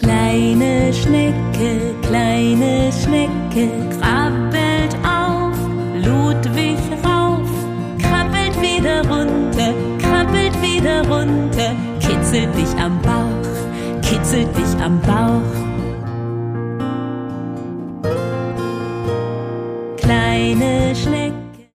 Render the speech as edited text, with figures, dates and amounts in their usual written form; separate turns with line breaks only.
Kleine Schnecke, krabbelt auf, Ludwig rauf, krabbelt wieder runter, kitzelt dich am Bauch. Kleine Schnecke,